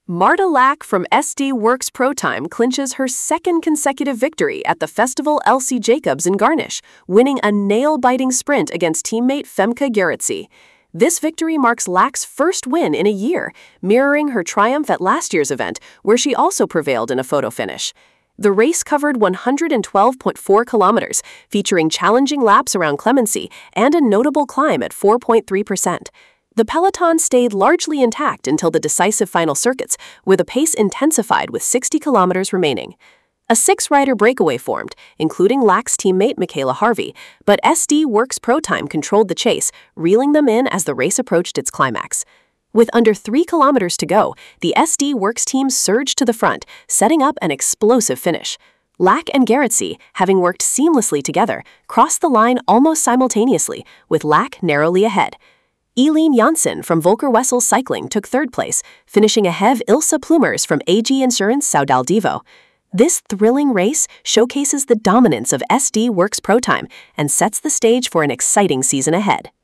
Marta Lack from SD Works Pro Time clinches her second consecutive victory at the Festival Elsie Jacobs in Garnish, winning a nail-biting sprint against teammate Femke Gerritsen. This victory marks Lack's first win in a year, mirroring her triumph at last year's event, where she also prevailed in a photo finish. The race covered 112.4 kilometers, featuring challenging laps around Clemency and a notable climb at 4.3%. The peloton stayed largely intact until the decisive final circuits, where the pace intensified with 60 kilometers remaining. A six-rider breakaway formed, including Lack's teammate Michaela Harvey, but SD Works Pro Time controlled the chase, reeling them in as the race approached its climax. With under 3 kilometers to go, the SD Works team surged to the front, setting up an explosive finish. Lack and Gerritsen, having worked seamlessly together, crossed the line almost simultaneously, with Lack narrowly ahead. Eline Janssen from Volker Wessel Cycling took third place, finishing ahead of Ilse Plumers from AG Insurance Saudal Devo. This thrilling race showcases the dominance of SD Works Pro Time and sets the stage for an exciting season ahead.